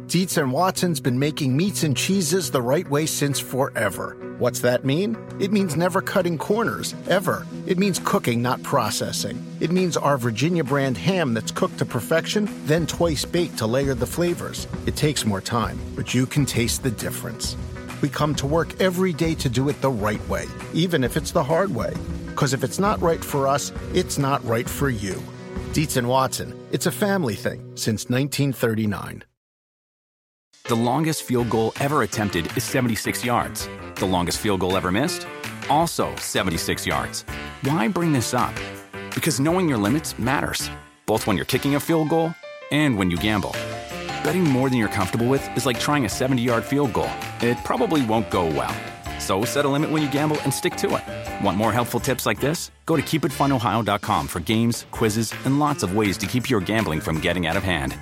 Dietz and Watson's been making meats and cheeses the right way since forever. What's that mean? It means never cutting corners, ever. It means cooking, not processing. It means our Virginia brand ham that's cooked to perfection, then twice baked to layer the flavors. It takes more time, but you can taste the difference. We come to work every day to do it the right way, even if it's the hard way. Because if it's not right for us, it's not right for you. Dietz and Watson, it's a family thing since 1939. The longest field goal ever attempted is 76 yards. The longest field goal ever missed? Also 76 yards. Why bring this up? Because knowing your limits matters, both when you're kicking a field goal and when you gamble. Betting more than you're comfortable with is like trying a 70-yard field goal. It probably won't go well. So set a limit when you gamble and stick to it. Want more helpful tips like this? Go to keepitfunohio.com for games, quizzes, and lots of ways to keep your gambling from getting out of hand.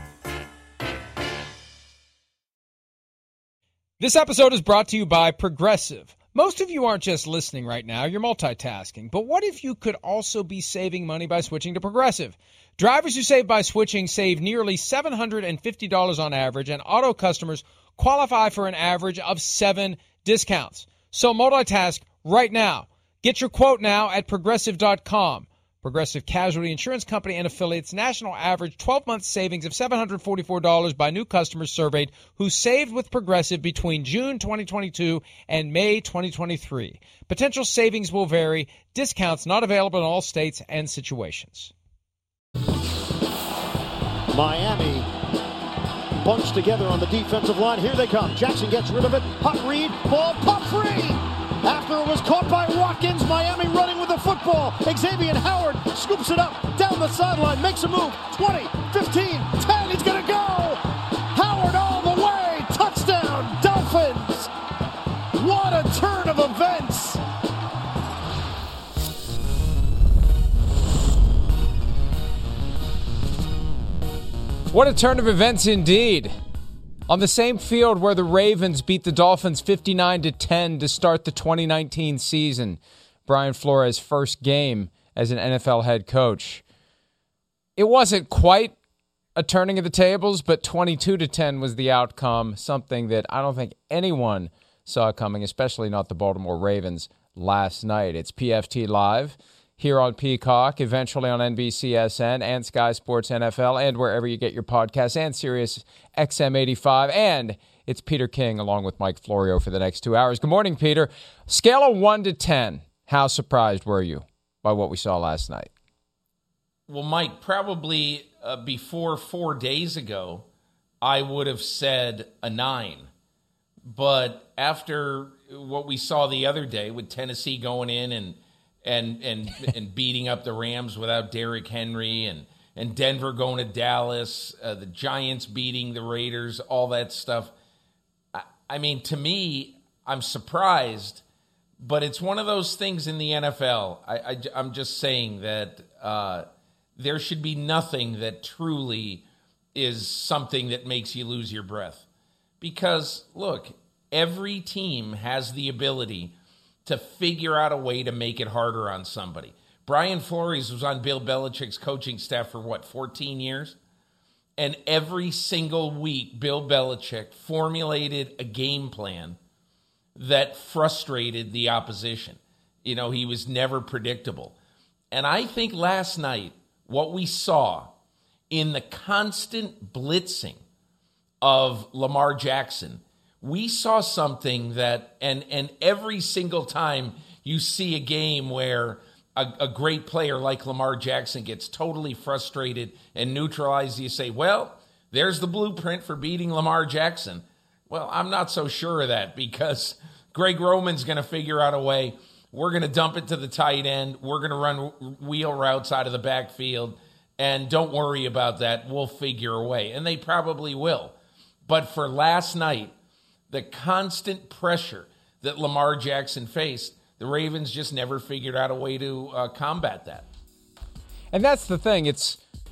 This episode is brought to you by Progressive. Most of you aren't just listening right now, you're multitasking. But what if you could also be saving money by switching to Progressive? Drivers who save by switching save nearly $750 on average, and auto customers qualify for an average of 7 discounts. So multitask right now. Get your quote now at Progressive.com. Progressive Casualty Insurance Company and affiliates. National average 12-month savings of $744 by new customers surveyed who saved with Progressive between June 2022 and May 2023. Potential savings will vary. Discounts not available in all states and situations. Miami bunched together on the defensive line. Here they come. Jackson gets rid of it. Hot read. Ball pop free. After it was caught by Watkins, Miami running with the football. Xavier Howard scoops it up down the sideline, makes a move. 20, 15, 10, he's going to go. Howard all the way. Touchdown, Dolphins. What a turn of events. What a turn of events indeed. On the same field where the Ravens beat the Dolphins 59-10 to start the 2019 season, Brian Flores' first game as an NFL head coach. It wasn't quite a turning of the tables, but 22-10 was the outcome, something that I don't think anyone saw coming, especially not the Baltimore Ravens last night. It's PFT Live here on Peacock, eventually on NBCSN and Sky Sports NFL, and wherever you get your podcasts, and Sirius XM 85. And it's Peter King along with Mike Florio for the next 2 hours. Good morning, Peter. Scale of 1 to 10, how surprised were you by what we saw last night? Well, Mike, probably before 4 days ago, I would have said a 9. But after what we saw the other day with Tennessee going in and beating up the Rams without Derrick Henry, and Denver going to Dallas, the Giants beating the Raiders, all that stuff. I mean, to me, I'm surprised, but it's one of those things in the NFL. I'm just saying that there should be nothing that truly is something that makes you lose your breath. Because, look, every team has the ability to figure out a way to make it harder on somebody. Brian Flores was on Bill Belichick's coaching staff for, 14 years? And every single week, Bill Belichick formulated a game plan that frustrated the opposition. You know, he was never predictable. And I think last night, what we saw in the constant blitzing of Lamar Jackson, we saw something that, and every single time you see a game where a great player like Lamar Jackson gets totally frustrated and neutralized, you say, well, there's the blueprint for beating Lamar Jackson. Well, I'm not so sure of that, because Greg Roman's going to figure out a way. We're going to dump it to the tight end. We're going to run wheel routes out of the backfield. And don't worry about that. We'll figure a way. And they probably will. But for last night, the constant pressure that Lamar Jackson faced, the Ravens just never figured out a way to combat that. And that's the thing. It's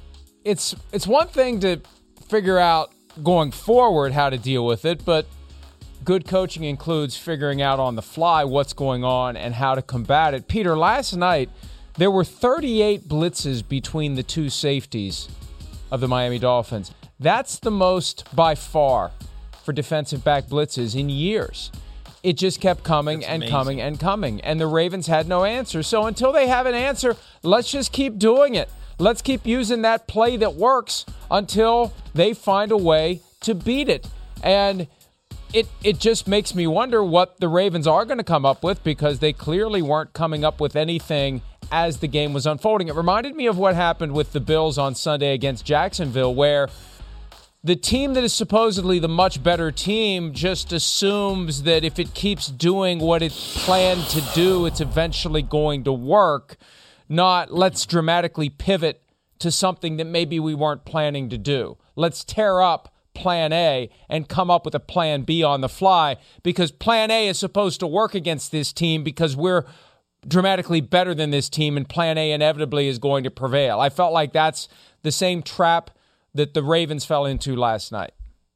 one thing to figure out going forward how to deal with it, but good coaching includes figuring out on the fly what's going on and how to combat it. Peter, last night there were 38 blitzes between the two safeties of the Miami Dolphins. That's the most by far for defensive back blitzes in years. It just kept coming and coming and coming, and the Ravens had no answer. So until they have an answer, let's just keep doing it. Let's keep using that play that works until they find a way to beat it. And it just makes me wonder what the Ravens are going to come up with, because they clearly weren't coming up with anything as the game was unfolding. It reminded me of what happened with the Bills on Sunday against Jacksonville, where the team that is supposedly the much better team just assumes that if it keeps doing what it's planned to do, it's eventually going to work, not let's dramatically pivot to something that maybe we weren't planning to do. Let's tear up plan A and come up with a plan B on the fly, because plan A is supposed to work against this team because we're dramatically better than this team, and plan A inevitably is going to prevail. I felt like that's the same trap that the Ravens fell into last night.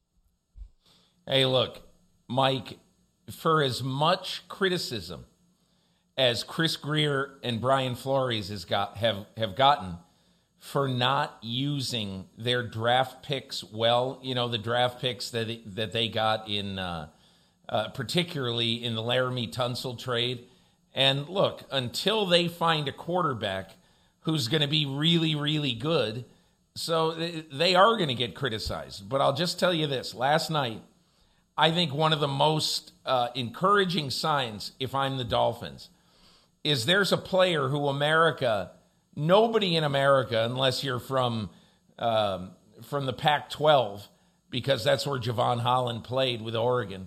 Hey, look, Mike, for as much criticism as Chris Grier and Brian Flores have gotten for not using their draft picks well, the draft picks that they got in, particularly in the Laramie Tunsil trade. And look, until they find a quarterback who's going to be really, really good, so they are going to get criticized. But I'll just tell you this. Last night, I think one of the most encouraging signs, if I'm the Dolphins, is there's a player who nobody in America, unless you're from the Pac-12, because that's where Javon Holland played with Oregon,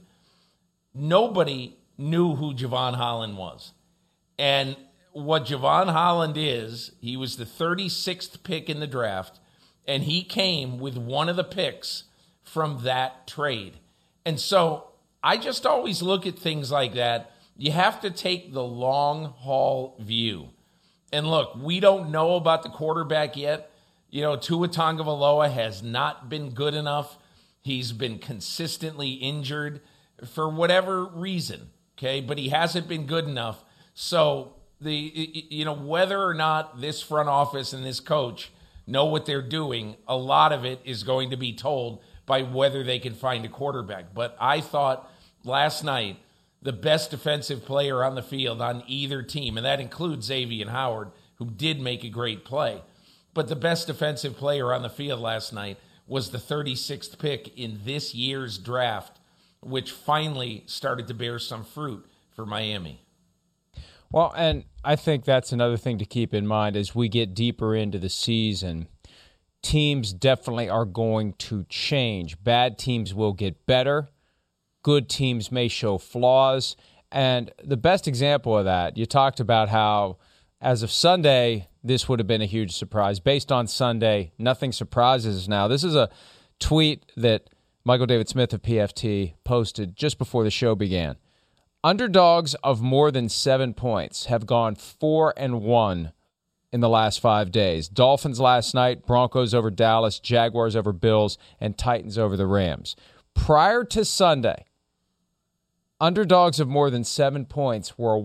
nobody knew who Javon Holland was. And what Javon Holland is, he was the 36th pick in the draft, and he came with one of the picks from that trade. And so I just always look at things like that. You have to take the long haul view. And look, we don't know about the quarterback yet. Tua Tagovailoa has not been good enough. He's been consistently injured for whatever reason, okay? But he hasn't been good enough. So whether or not this front office and this coach know what they're doing, a lot of it is going to be told by whether they can find a quarterback. But I thought last night the best defensive player on the field on either team, and that includes Xavier Howard, who did make a great play, but the best defensive player on the field last night was the 36th pick in this year's draft, which finally started to bear some fruit for Miami. Well, and I think that's another thing to keep in mind as we get deeper into the season. Teams definitely are going to change. Bad teams will get better. Good teams may show flaws. And the best example of that, you talked about how as of Sunday, this would have been a huge surprise. Based on Sunday, nothing surprises us now. This is a tweet that Michael David Smith of PFT posted just before the show began. Underdogs of more than 7 points have gone 4-1 in the last 5 days. Dolphins last night, Broncos over Dallas, Jaguars over Bills, and Titans over the Rams. Prior to Sunday, underdogs of more than 7 points were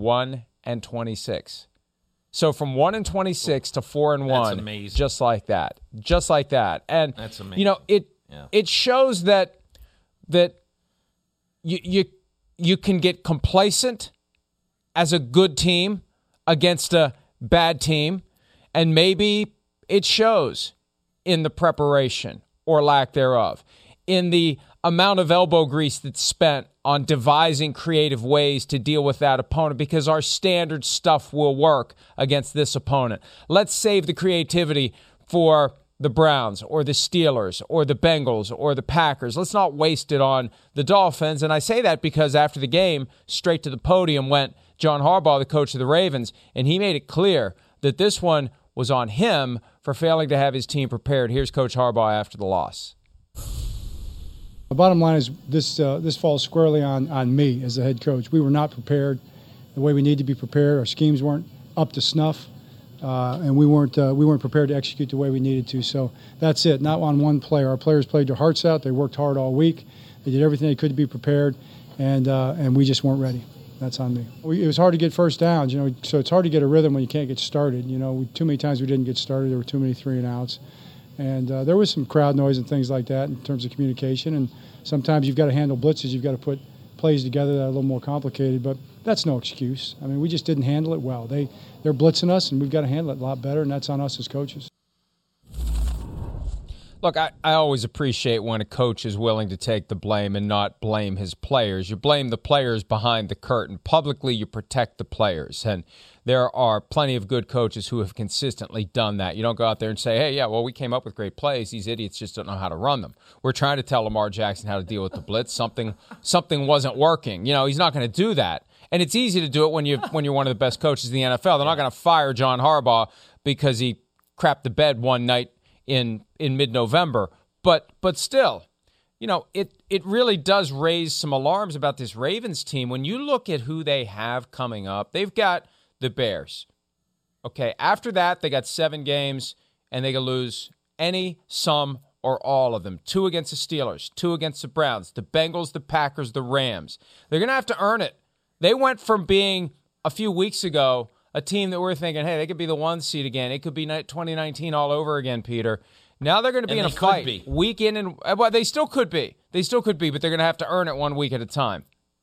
1-26. So from 1-26 to 4-1, that's amazing. Just like that. And that's amazing. It shows that you can get complacent as a good team against a bad team, and maybe it shows in the preparation or lack thereof, in the amount of elbow grease that's spent on devising creative ways to deal with that opponent, because our standard stuff will work against this opponent. Let's save the creativity for the Browns or the Steelers or the Bengals or the Packers. Let's not waste it on the Dolphins. And I say that because after the game, straight to the podium went John Harbaugh, the coach of the Ravens, and he made it clear that this one was on him for failing to have his team prepared. Here's Coach Harbaugh after the loss. The bottom line is this falls squarely on me as the head coach. We were not prepared the way we need to be prepared. Our schemes weren't up to snuff. And we weren't prepared to execute the way we needed to. So that's it. Not on one player. Our players played their hearts out. They worked hard all week. They did everything they could to be prepared, and we just weren't ready. That's on me. It was hard to get first downs, so it's hard to get a rhythm when you can't get started. Too many times we didn't get started. There were too many 3-and-outs, And there was some crowd noise and things like that in terms of communication. And sometimes you've got to handle blitzes. You've got to put plays together that are a little more complicated. But that's no excuse. I mean, we just didn't handle it well. They're blitzing us, and we've got to handle it a lot better, and that's on us as coaches. Look, I always appreciate when a coach is willing to take the blame and not blame his players. You blame the players behind the curtain. Publicly, you protect the players. And there are plenty of good coaches who have consistently done that. You don't go out there and say, hey, yeah, well, we came up with great plays. These idiots just don't know how to run them. We're trying to tell Lamar Jackson how to deal with the blitz. Something wasn't working. You know, he's not going to do that. And it's easy to do it when you're one of the best coaches in the NFL. They're not going to fire John Harbaugh because he crapped the bed one night in mid-November. But still, you know, it really does raise some alarms about this Ravens team. When you look at who they have coming up, they've got the Bears. Okay, after that, they got 7 games, and they can lose any, some, or all of them. 2 against the Steelers, 2 against the Browns, the Bengals, the Packers, the Rams. They're going to have to earn it. They went from being, a few weeks ago, a team that we're thinking, hey, they could be the 1 seed again. It could be 2019 all over again, Peter. Now they're going to be in a fight week in and well, they still could be. They still could be, but they're going to have to earn it 1 week at a time.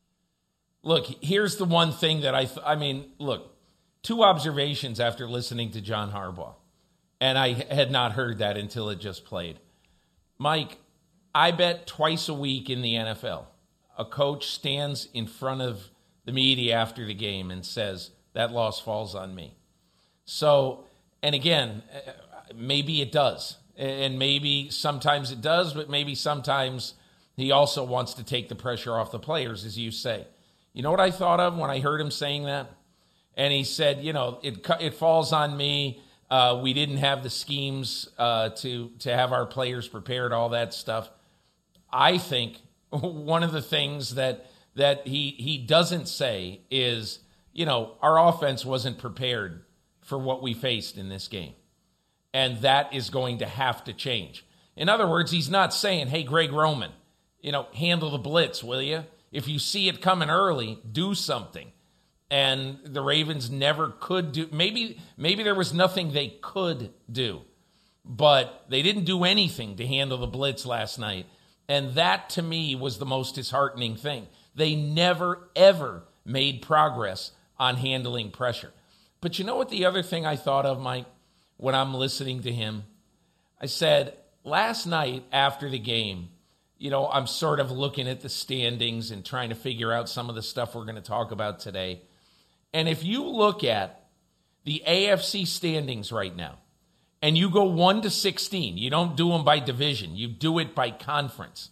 Look, here's the one thing that I mean, look, 2 observations after listening to John Harbaugh, and I had not heard that until it just played. Mike, I bet twice a week in the NFL, a coach stands in front of the media after the game and says, that loss falls on me. So, and again, maybe it does. And maybe sometimes it does, but maybe sometimes he also wants to take the pressure off the players, as you say. You know what I thought of when I heard him saying that? And he said, you know, it falls on me. We didn't have the schemes to have our players prepared, all that stuff. I think one of the things that he doesn't say is, you know, our offense wasn't prepared for what we faced in this game. And that is going to have to change. In other words, he's not saying, hey, Greg Roman, you know, handle the blitz, will you? If you see it coming early, do something. And the Ravens never could do. Maybe there was nothing they could do. But they didn't do anything to handle the blitz last night. And that, to me, was the most disheartening thing. They never, ever made progress on handling pressure. But you know what the other thing I thought of, Mike, when I'm listening to him? I said, last night after the game, you know, I'm sort of looking at the standings and trying to figure out some of the stuff we're going to talk about today. And if you look at the AFC standings right now, and you go 1 to 16, you don't do them by division, you do it by conference.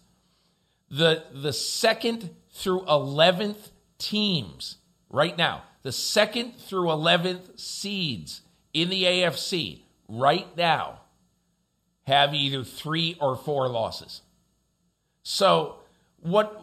The 2nd through 11th teams right now, the 2nd through 11th seeds in the AFC right now have either 3 or 4 losses. So what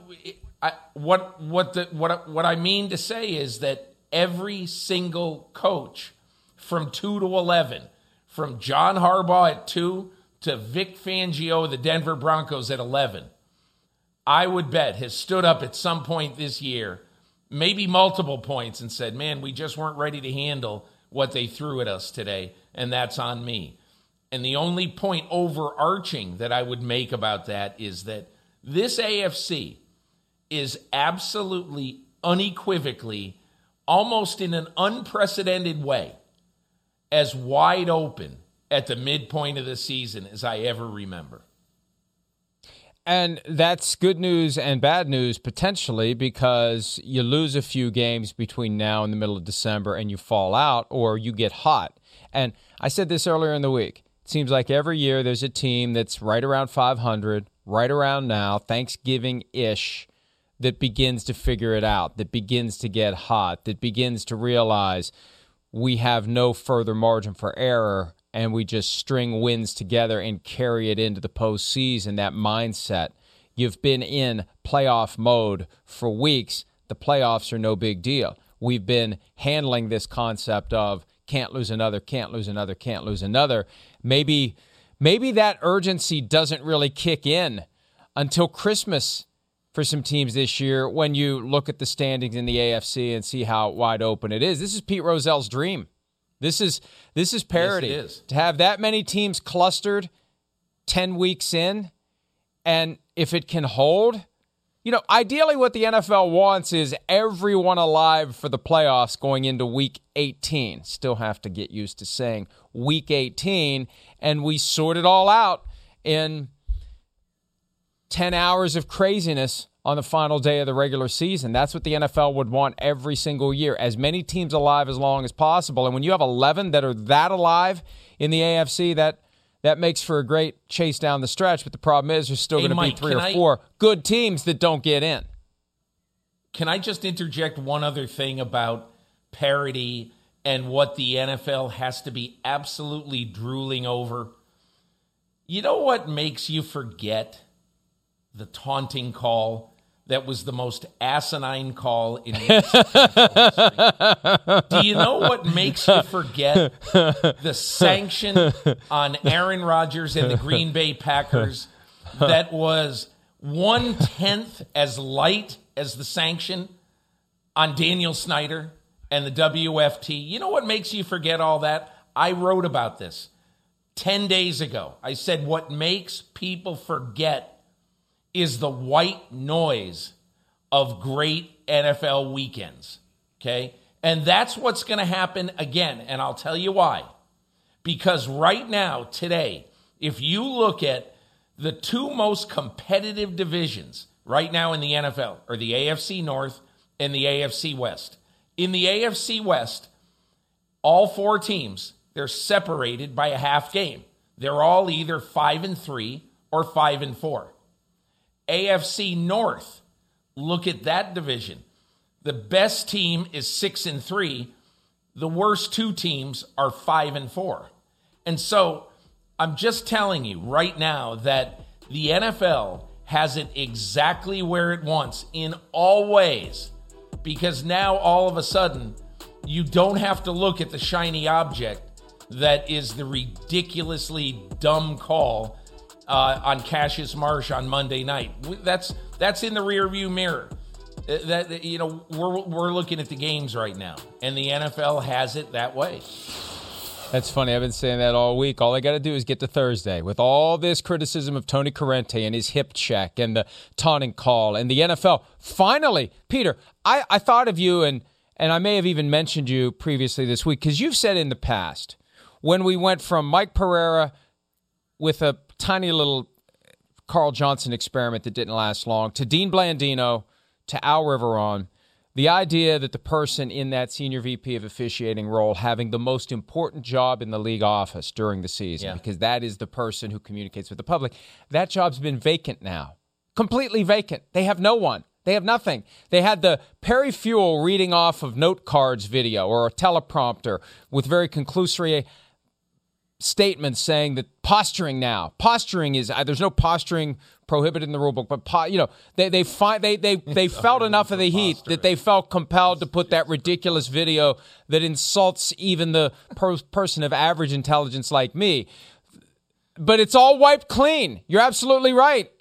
I mean to say is that every single coach from 2 to 11, from John Harbaugh at 2 to Vic Fangio of the Denver Broncos at 11, I would bet has stood up at some point this year, maybe multiple points, and said, man, we just weren't ready to handle what they threw at us today, and that's on me. And the only point overarching that I would make about that is that this AFC is absolutely, unequivocally, almost in an unprecedented way, as wide open at the midpoint of the season as I ever remember. And that's good news and bad news potentially, because you lose a few games between now and the middle of December and you fall out or you get hot. And I said this earlier in the week. It seems like every year there's a team that's right around 500, right around now, Thanksgiving-ish, that begins to figure it out, that begins to get hot, that begins to realize we have no further margin for error, and we just string wins together and carry it into the postseason, that mindset. You've been in playoff mode for weeks. The playoffs are no big deal. We've been handling this concept of can't lose another, can't lose another, can't lose another. Maybe that urgency doesn't really kick in until Christmas for some teams this year when you look at the standings in the AFC and see how wide open it is. This is Pete Rozell's dream. This is parity. Yes, it is. To have that many teams clustered 10 weeks in, and if it can hold, ideally what the NFL wants is everyone alive for the playoffs going into week 18. Still have to get used to saying week 18, and we sort it all out in 10 hours of craziness on the final day of the regular season. That's what the NFL would want every single year. As many teams alive as long as possible. And when you have 11 that are that alive in the AFC, that makes for a great chase down the stretch. But the problem is there's still going to be 3 or 4 good teams that don't get in. Can I just interject one other thing about parity and what the NFL has to be absolutely drooling over? You know what makes you forget the taunting call that was the most asinine call in recent history? Do you know what makes you forget the sanction on Aaron Rodgers and the Green Bay Packers that was 1/10 as light as the sanction on Daniel Snyder and the WFT? You know what makes you forget all that? I wrote about this 10 days ago. I said what makes people forget is the white noise of great NFL weekends, okay? And that's what's going to happen again, and I'll tell you why. Because right now, today, if you look at the 2 most competitive divisions right now in the NFL, are the AFC North and the AFC West. In the AFC West, all 4 teams, they're separated by a half game. They're all either 5-3 or 5-4. AFC North, look at that division. The best team is 6-3. The worst 2 teams are 5-4. And so I'm just telling you right now that the NFL has it exactly where it wants in all ways, because now all of a sudden you don't have to look at the shiny object that is the ridiculously dumb call on Cassius Marsh on Monday night. That's in the rearview mirror. We're looking at the games right now, and the NFL has it that way. That's funny. I've been saying that all week. All I got to do is get to Thursday with all this criticism of Tony Corrente and his hip check and the taunting call and the NFL. Finally, Peter, I thought of you, and I may have even mentioned you previously this week, because you've said in the past, when we went from Mike Pereira with a tiny little Carl Johnson experiment that didn't last long, to Dean Blandino, to Al Riveron, the idea that the person in that senior VP of officiating role having the most important job in the league office during the season, because that is the person who communicates with the public, that job's been vacant now. Completely vacant. They have no one. They have nothing. They had the Perry Fewell reading off of note cards video or a teleprompter with very conclusory statements saying that posturing is there's no posturing prohibited in the rule book, but they felt enough of the heat that they felt compelled to put that ridiculous video that insults even the person of average intelligence like me. But it's all wiped clean. You're absolutely right.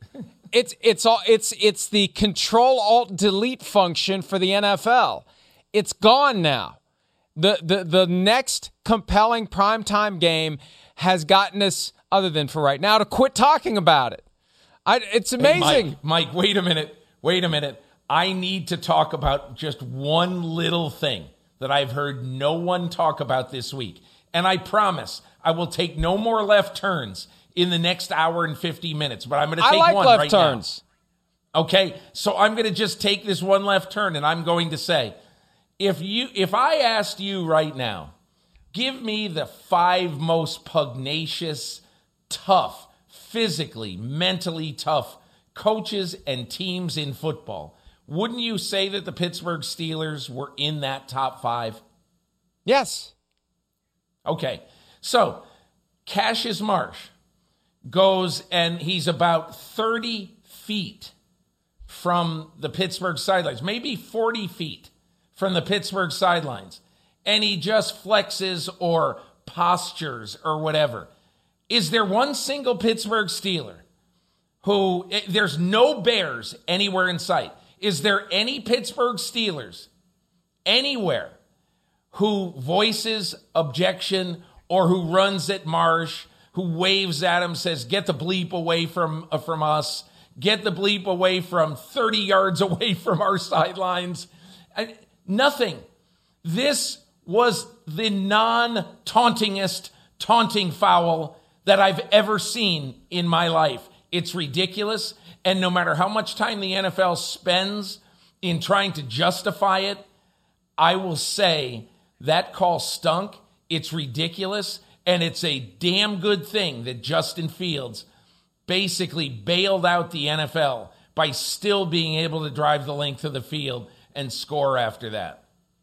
It's the Control-Alt-Delete function for the NFL. It's gone now. The next compelling primetime game has gotten us, other than for right now, to quit talking about it. It's amazing. Hey, Mike, wait a minute. I need to talk about just one little thing that I've heard no one talk about this week. And I promise I will take no more left turns in the next hour and 50 minutes. But I'm going to take one right left turns. Now. Okay, so I'm going to just take this one left turn, and I'm going to say, if I asked you right now, give me the 5 most pugnacious, tough, physically, mentally tough coaches and teams in football, wouldn't you say that the Pittsburgh Steelers were in that top 5? Yes. Okay, so Cassius Marsh goes and he's about 30 feet from the Pittsburgh sidelines, maybe 40 feet from the Pittsburgh sidelines, and he just flexes or postures or whatever. Is there one single Pittsburgh Steeler who, there's no Bears anywhere in sight. Is there any Pittsburgh Steelers anywhere who voices objection or who runs at Marsh who waves at him, says, "Get the bleep away from us. Get the bleep away from 30 yards away from our sidelines." Nothing. This was the non-tauntingest taunting foul that I've ever seen in my life. It's ridiculous. And no matter how much time the NFL spends in trying to justify it, I will say that call stunk. It's ridiculous. And it's a damn good thing that Justin Fields basically bailed out the NFL by still being able to drive the length of the field and score after that.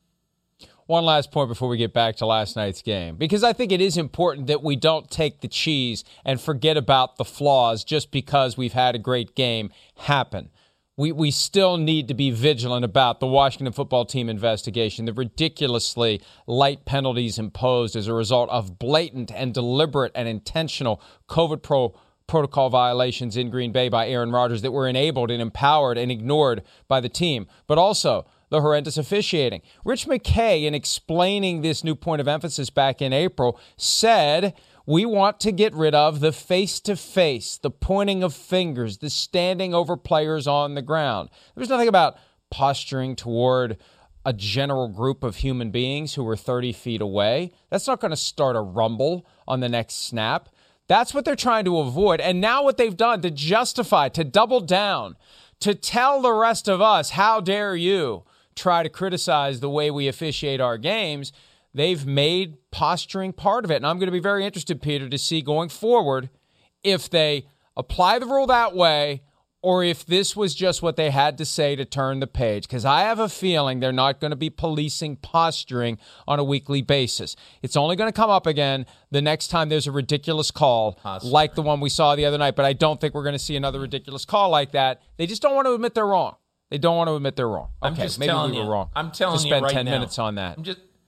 One last point before we get back to last night's game, because I think it is important that we don't take the cheese and forget about the flaws just because we've had a great game happen. We still need to be vigilant about the Washington football team investigation, the ridiculously light penalties imposed as a result of blatant and deliberate and intentional COVID protocol violations in Green Bay by Aaron Rodgers that were enabled and empowered and ignored by the team, but also the horrendous officiating. Rich McKay, in explaining this new point of emphasis back in April, said, we want to get rid of the face-to-face, the pointing of fingers, the standing over players on the ground. There's nothing about posturing toward a general group of human beings who are 30 feet away. That's not going to start a rumble on the next snap. That's what they're trying to avoid. And now what they've done to justify, to double down, to tell the rest of us, how dare you try to criticize the way we officiate our games, they've made posturing part of it. And I'm going to be very interested, Peter, to see going forward if they apply the rule that way or if this was just what they had to say to turn the page. Because I have a feeling they're not going to be policing posturing on a weekly basis. It's only going to come up again the next time there's a ridiculous call like the one we saw the other night. But I don't think we're going to see another ridiculous call like that. They just don't want to admit they're wrong. They don't want to admit they're wrong. Okay, maybe we were wrong. I'm telling you right now. To spend 10 minutes on that.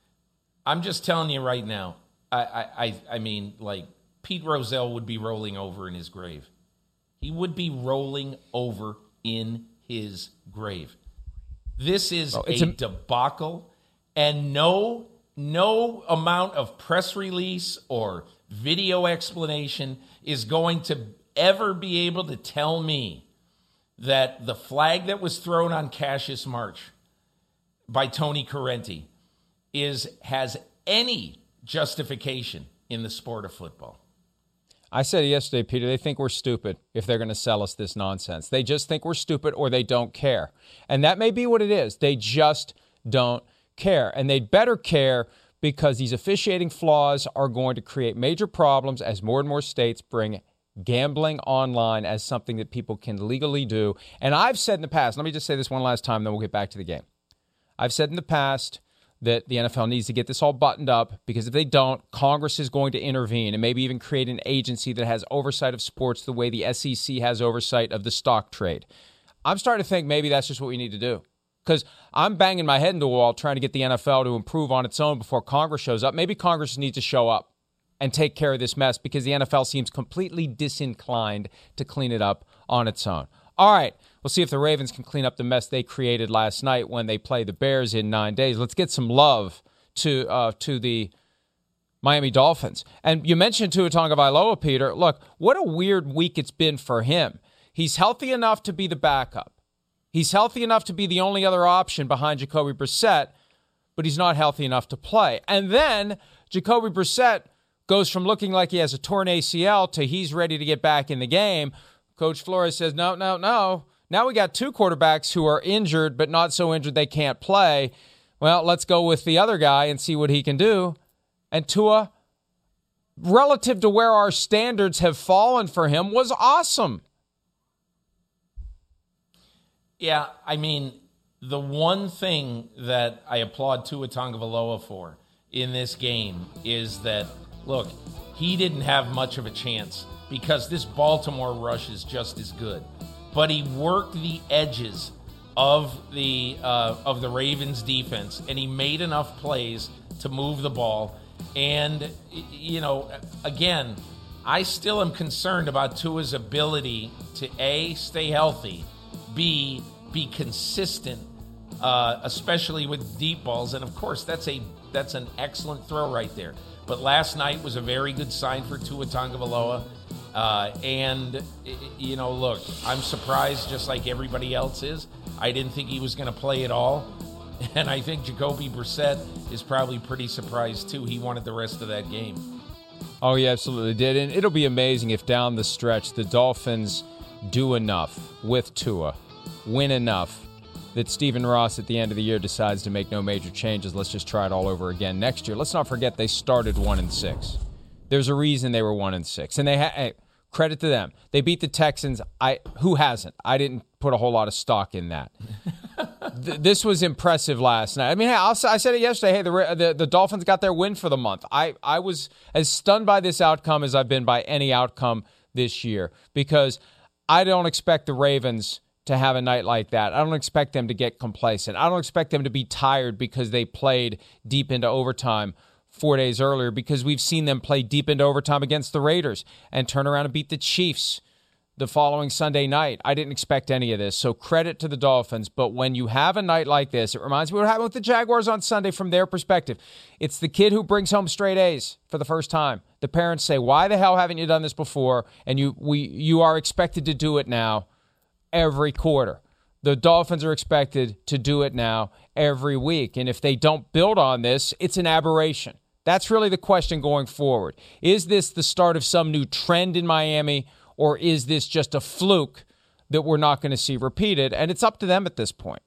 I'm just telling you right now. I mean, like, Pete Rozelle would be rolling over in his grave. He would be rolling over in his grave. This is a debacle, and no amount of press release or video explanation is going to ever be able to tell me that the flag that was thrown on Cassius March by Tony Correnti has any justification in the sport of football. I said yesterday, Peter, they think we're stupid if they're going to sell us this nonsense. They just think we're stupid or they don't care. And that may be what it is. They just don't care. And they'd better care because these officiating flaws are going to create major problems as more and more states bring gambling online as something that people can legally do. And I've said in the past, let me just say this one last time, then we'll get back to the game. I've said in the past that the NFL needs to get this all buttoned up because if they don't, Congress is going to intervene and maybe even create an agency that has oversight of sports the way the SEC has oversight of the stock trade. I'm starting to think maybe that's just what we need to do because I'm banging my head into the wall trying to get the NFL to improve on its own before Congress shows up. Maybe Congress needs to show up and take care of this mess because the NFL seems completely disinclined to clean it up on its own. All right, we'll see if the Ravens can clean up the mess they created last night when they play the Bears in 9 days. Let's get some love to the Miami Dolphins. And you mentioned Tua Tagovailoa, Peter. Look, what a weird week it's been for him. He's healthy enough to be the backup. He's healthy enough to be the only other option behind Jacoby Brissett, but he's not healthy enough to play. And then Jacoby Brissett goes from looking like he has a torn ACL to he's ready to get back in the game. Coach Flores says, no. Now we got two quarterbacks who are injured, but not so injured they can't play. Well, let's go with the other guy and see what he can do. And Tua, relative to where our standards have fallen for him, was awesome. Yeah, I mean, the one thing that I applaud Tua Tagovailoa for in this game is that, look, he didn't have much of a chance because this Baltimore rush is just as good. But he worked the edges of the Ravens defense, and he made enough plays to move the ball. And, you know, again, I still am concerned about Tua's ability to, A, stay healthy, B, be consistent, especially with deep balls. And, of course, that's an excellent throw right there. But last night was a very good sign for Tua Tagovailoa. And, look, I'm surprised just like everybody else is. I didn't think he was going to play at all. And I think Jacoby Brissett is probably pretty surprised, too. He wanted the rest of that game. Oh, he absolutely did. And it'll be amazing if down the stretch the Dolphins do enough with Tua, win enough, that Stephen Ross at the end of the year decides to make no major changes. Let's just try it all over again next year. Let's not forget they started 1-6. There's a reason they were 1-6. And hey, credit to them. They beat the Texans. Who hasn't? I didn't put a whole lot of stock in that. This was impressive last night. I mean, hey, I said it yesterday. Hey, the Dolphins got their win for the month. I was as stunned by this outcome as I've been by any outcome this year, because I don't expect the Ravens to have a night like that. I don't expect them to get complacent. I don't expect them to be tired because they played deep into overtime 4 days earlier, because we've seen them play deep into overtime against the Raiders and turn around and beat the Chiefs the following Sunday night. I didn't expect any of this, so credit to the Dolphins. But when you have a night like this, it reminds me of what happened with the Jaguars on Sunday from their perspective. It's the kid who brings home straight A's for the first time. The parents say, why the hell haven't you done this before? And you are expected to do it now every quarter. The Dolphins are expected to do it now every week. And if they don't build on this, it's an aberration. That's really the question going forward. Is this the start of some new trend in Miami, or is this just a fluke that we're not going to see repeated? And it's up to them at this point.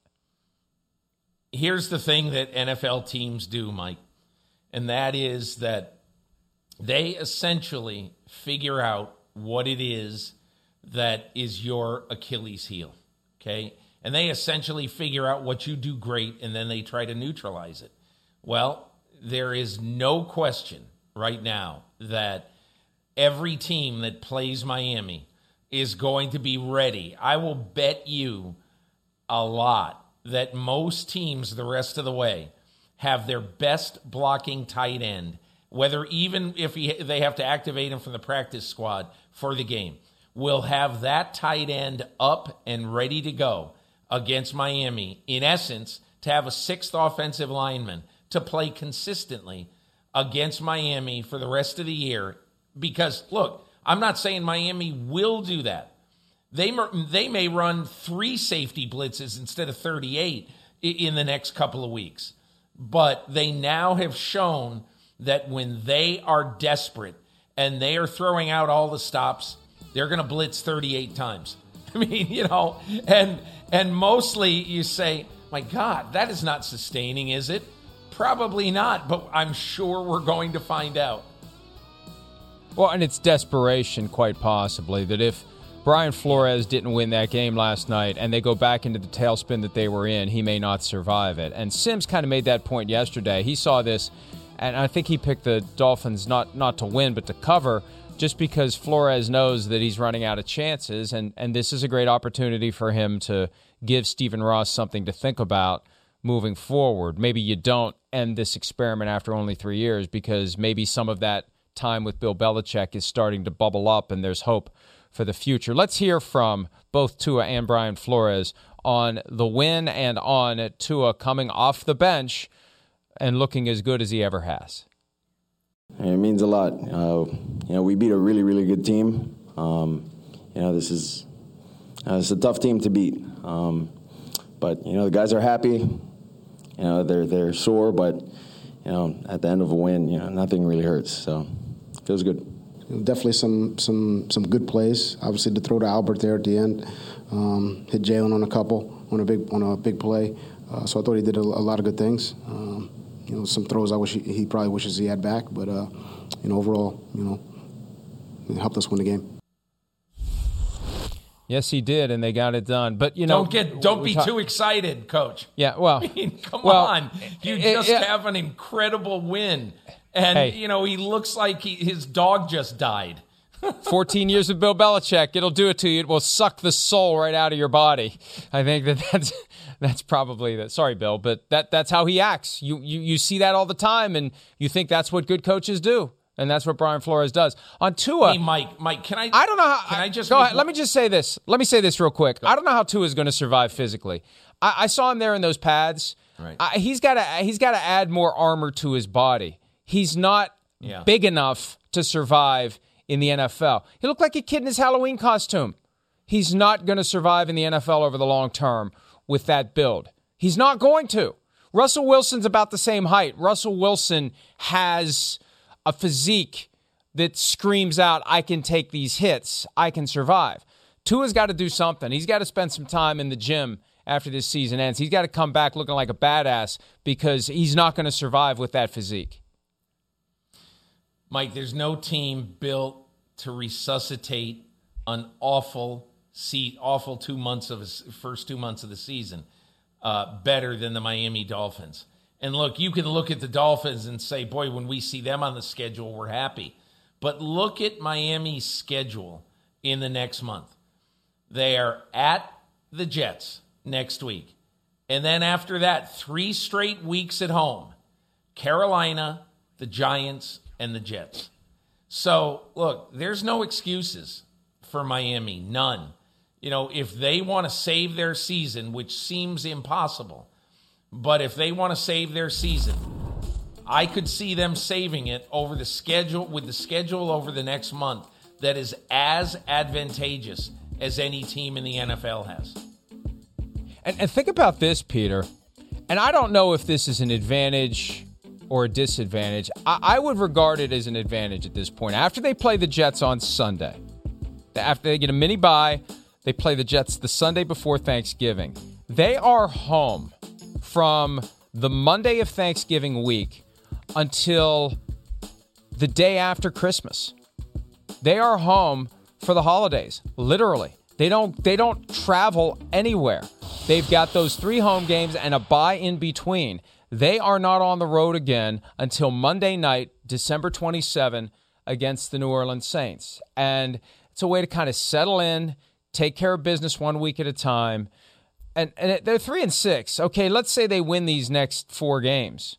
Here's the thing that NFL teams do, Mike, and that is that they essentially figure out what it is that is your Achilles heel, okay? And they essentially figure out what you do great, and then they try to neutralize it. Well, there is no question right now that every team that plays Miami is going to be ready. I will bet you a lot that most teams the rest of the way have their best blocking tight end, whether even if they have to activate him from the practice squad for the game, will have that tight end up and ready to go against Miami, in essence, to have a sixth offensive lineman to play consistently against Miami for the rest of the year. Because, look, I'm not saying Miami will do that. They may run 3 safety blitzes instead of 38 in the next couple of weeks. But they now have shown that when they are desperate and they are throwing out all the stops, they're going to blitz 38 times. I mean, and mostly you say, my God, that is not sustaining, is it? Probably not, but I'm sure we're going to find out. Well, and it's desperation, quite possibly, that if Brian Flores didn't win that game last night and they go back into the tailspin that they were in, he may not survive it. And Sims kind of made that point yesterday. He saw this, and I think he picked the Dolphins not to win, but to cover, just because Flores knows that he's running out of chances, and this is a great opportunity for him to give Stephen Ross something to think about moving forward. Maybe you don't end this experiment after only 3 years, because maybe some of that time with Bill Belichick is starting to bubble up and there's hope for the future. Let's hear from both Tua and Brian Flores on the win and on Tua coming off the bench and looking as good as he ever has. It means a lot. We beat a really, really good team. This is a tough team to beat. But the guys are happy. They're sore, but at the end of a win, nothing really hurts. So it feels good. Definitely some good plays. Obviously, to throw to Albert there at the end, hit Jalen on a big play. So I thought he did a lot of good things. Some throws I wish he probably wishes he had back, but overall, it helped us win the game. Yes, he did, and they got it done. But don't be too excited, Coach. Yeah, well, I mean, come on, you just have an incredible win, and he looks like his dog just died. 14 years with Bill Belichick, it'll do it to you. It will suck the soul right out of your body. I think that's probably that. Sorry, Bill, but that's how he acts. You see that all the time, and you think that's what good coaches do. And that's what Brian Flores does. On Tua... Hey, Mike, can I... I don't know how... Can I just... Go ahead. Let me just say this. Let me say this real quick. I don't know how Tua is going to survive physically. I saw him there in those pads. Right. He's got to add more armor to his body. He's not big enough to survive in the NFL. He looked like a kid in his Halloween costume. He's not going to survive in the NFL over the long term with that build. He's not going to. Russell Wilson's about the same height. Russell Wilson has a physique that screams out, I can take these hits. I can survive. Tua's got to do something. He's got to spend some time in the gym after this season ends. He's got to come back looking like a badass because he's not going to survive with that physique. Mike, there's no team built to resuscitate an awful 2 months of his first 2 months of the season better than the Miami Dolphins. And look, you can look at the Dolphins and say, boy, when we see them on the schedule, we're happy. But look at Miami's schedule in the next month. They are at the Jets next week. And then after that, 3 straight weeks at home. Carolina, the Giants, and the Jets. So, look, there's no excuses for Miami. None. You know, if they want to save their season, which seems impossible, but if they want to save their season, I could see them saving it over the schedule, with the schedule over the next month that is as advantageous as any team in the NFL has. And think about this, Peter, and I don't know if this is an advantage or a disadvantage. I would regard it as an advantage at this point. After they play the Jets on Sunday, after they get a mini bye, they play the Jets the Sunday before Thanksgiving. They are home from the Monday of Thanksgiving week until the day after Christmas. They are home for the holidays, literally. They don't travel anywhere. They've got those 3 home games and a bye in between. They are not on the road again until Monday night, December 27, against the New Orleans Saints. And it's a way to kind of settle in, take care of business 1 week at a time. And they're 3-6. Okay, let's say they win these next 4 games.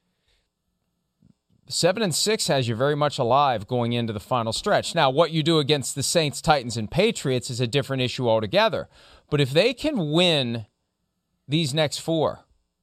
7-6 has you very much alive going into the final stretch. Now, what you do against the Saints, Titans, and Patriots is a different issue altogether. But if they can win these next 4,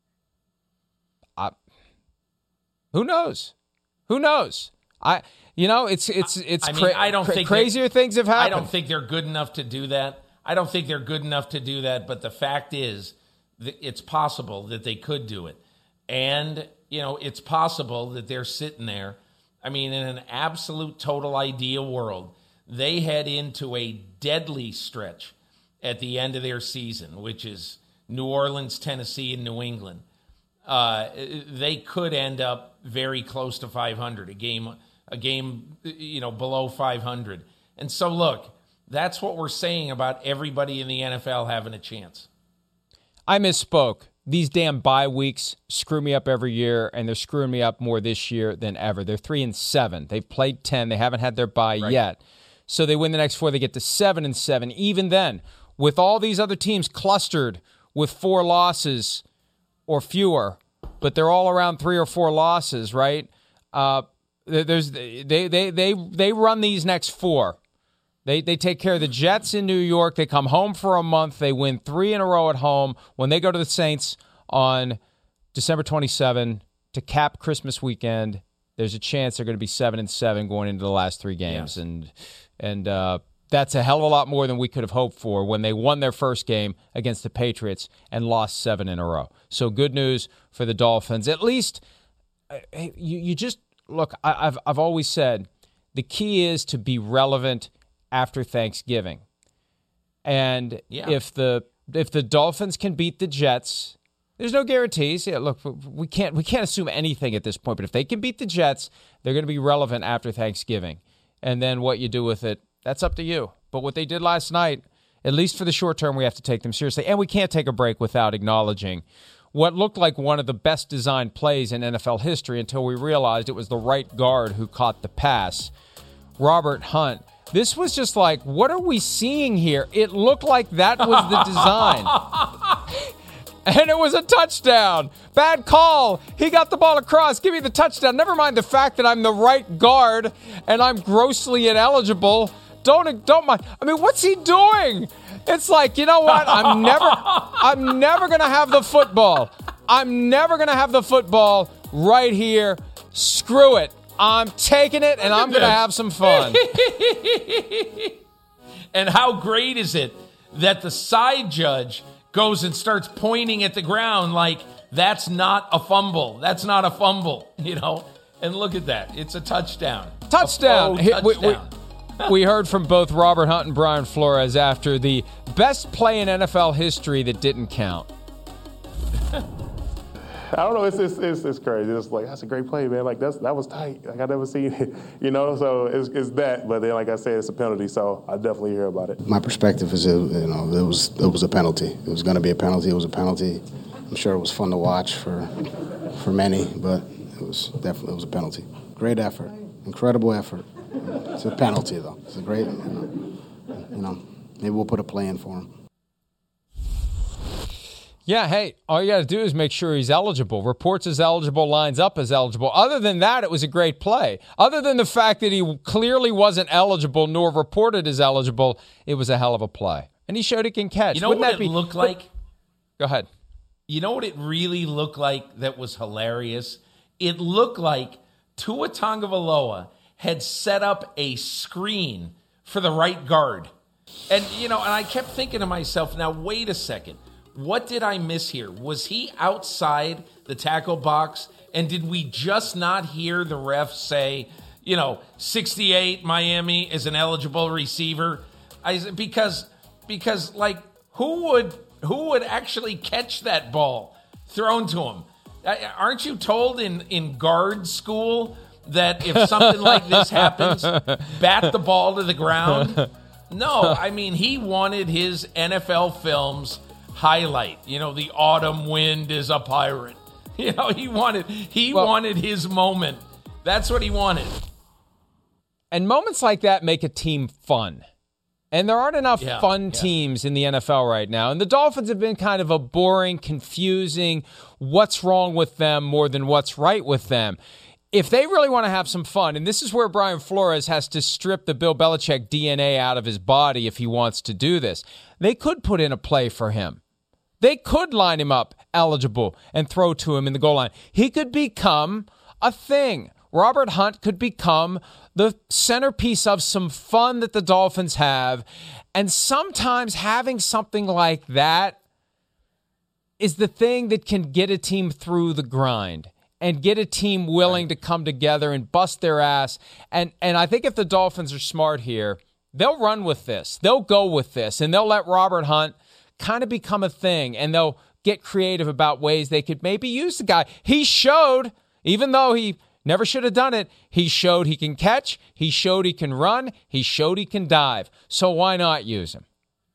who knows? Who knows? I don't think crazier things have happened. I don't think they're good enough to do that. But the fact is, it's possible that they could do it. And, it's possible that they're sitting there. I mean, in an absolute total ideal world, they head into a deadly stretch at the end of their season, which is New Orleans, Tennessee, and New England. They could end up very close to 500, a game, below 500. And so, look, that's what we're saying about everybody in the NFL having a chance. I misspoke. These damn bye weeks screw me up every year, and they're screwing me up more this year than ever. They're 3-7. They've played 10. They haven't had their bye yet. So they win the next 4. They get to 7-7. Even then, with all these other teams clustered with 4 losses or fewer, but they're all around 3 or 4 losses, right? They run these next 4. They take care of the Jets in New York. They come home for a month. They win 3 in a row at home. When they go to the Saints on December 27 to cap Christmas weekend, there's a chance they're going to be 7-7 going into the last 3 games. Yes. And that's a hell of a lot more than we could have hoped for when they won their first game against the Patriots and lost 7 in a row. So good news for the Dolphins. At least you just look. I've always said the key is to be relevant after Thanksgiving. And if the Dolphins can beat the Jets, there's no guarantees. Yeah, look, we can't assume anything at this point, but if they can beat the Jets, they're going to be relevant after Thanksgiving. And then what you do with it, that's up to you. But what they did last night, at least for the short term, we have to take them seriously. And we can't take a break without acknowledging what looked like one of the best designed plays in NFL history until we realized it was the right guard who caught the pass. Robert Hunt. This was just like, what are we seeing here? It looked like that was the design. And it was a touchdown. Bad call. He got the ball across. Give me the touchdown. Never mind the fact that I'm the right guard and I'm grossly ineligible. Don't mind. I mean, what's he doing? It's like, you know what? I'm never going to have the football. I'm never going to have the football right here. Screw it. I'm taking it, and I'm going to have some fun. And how great is it that the side judge goes and starts pointing at the ground like, that's not a fumble. That's not a fumble, you know? And look at that. It's a touchdown. Touchdown. Touchdown. We heard from both Robert Hunt and Brian Flores after the best play in NFL history that didn't count. I don't know. It's crazy. It's like, that's a great play, man. Like, that was tight. Like, I never seen it, you know? So it's that. But then, like I said, it's a penalty. So I definitely hear about it. My perspective is, it was a penalty. It was going to be a penalty. It was a penalty. I'm sure it was fun to watch for many, but it was a penalty. Great effort. Incredible effort. It's a penalty, though. It's a great, maybe we'll put a play in for him. Yeah, hey, all you got to do is make sure he's eligible. Reports as eligible, lines up as eligible. Other than that, it was a great play. Other than the fact that he clearly wasn't eligible nor reported as eligible, it was a hell of a play. And he showed he can catch. You know what it looked like? Go ahead. You know what it really looked like that was hilarious? It looked like Tua Tagovailoa had set up a screen for the right guard. And, and I kept thinking to myself, now, wait a second. What did I miss here? Was he outside the tackle box? And did we just not hear the ref say, 68 Miami is an eligible receiver? Because like, who would actually catch that ball thrown to him? Aren't you told in guard school that if something like this happens, bat the ball to the ground? No, I mean, he wanted his NFL films highlight. The autumn wind is a pirate. He wanted his moment. That's what he wanted. And moments like that make a team fun. And there aren't enough fun teams in the NFL right now. And the Dolphins have been kind of a boring, confusing, what's wrong with them more than what's right with them. If they really want to have some fun, and this is where Brian Flores has to strip the Bill Belichick DNA out of his body if he wants to do this, they could put in a play for him. They could line him up eligible and throw to him in the goal line. He could become a thing. Robert Hunt could become the centerpiece of some fun that the Dolphins have. And sometimes having something like that is the thing that can get a team through the grind and get a team willing to come together and bust their ass. And I think if the Dolphins are smart here, they'll run with this. They'll go with this, and they'll let Robert Hunt kind of become a thing, and they'll get creative about ways they could maybe use the guy. He showed, even though he never should have done it, he showed he can catch, he showed he can run, he showed he can dive. So why not use him?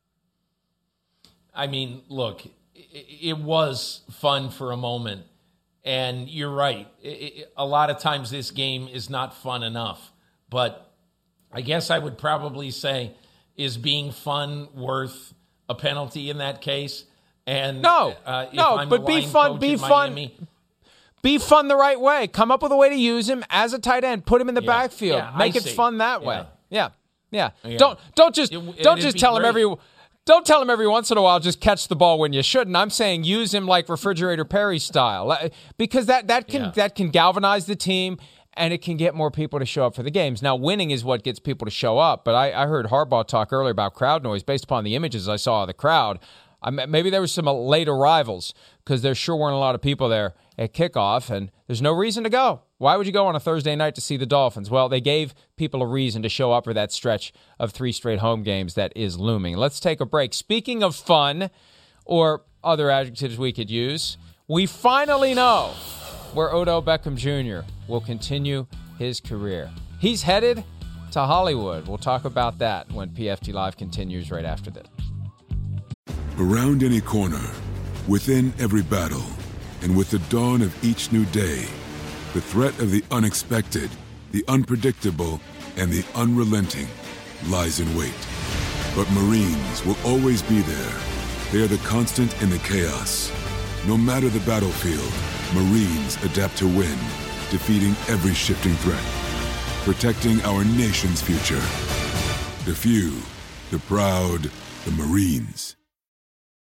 I mean, look, it was fun for a moment, and you're right. A lot of times this game is not fun enough, but I guess I would probably say, is being fun worth a penalty in that case? And but be fun. Be fun the right way. Come up with a way to use him as a tight end. Put him in the backfield. Make it fun that way. Yeah. Don't just tell him Don't tell him every once in a while, just catch the ball when you shouldn't. I'm saying use him like Refrigerator Perry style, because that can galvanize the team, and it can get more people to show up for the games. Now, winning is what gets people to show up, but I heard Harbaugh talk earlier about crowd noise based upon the images I saw of the crowd. Maybe there were some late arrivals because there sure weren't a lot of people there at kickoff, and there's no reason to go. Why would you go on a Thursday night to see the Dolphins? Well, they gave people a reason to show up for that stretch of 3 straight home games that is looming. Let's take a break. Speaking of fun, or other adjectives we could use, we finally know where Odell Beckham Jr. will continue his career. He's headed to Hollywood. We'll talk about that when PFT Live continues right after this. Around any corner, within every battle, and with the dawn of each new day, the threat of the unexpected, the unpredictable, and the unrelenting lies in wait. But Marines will always be there. They are the constant in the chaos. No matter the battlefield, Marines adapt to win, defeating every shifting threat, protecting our nation's future. The few, the proud, the Marines.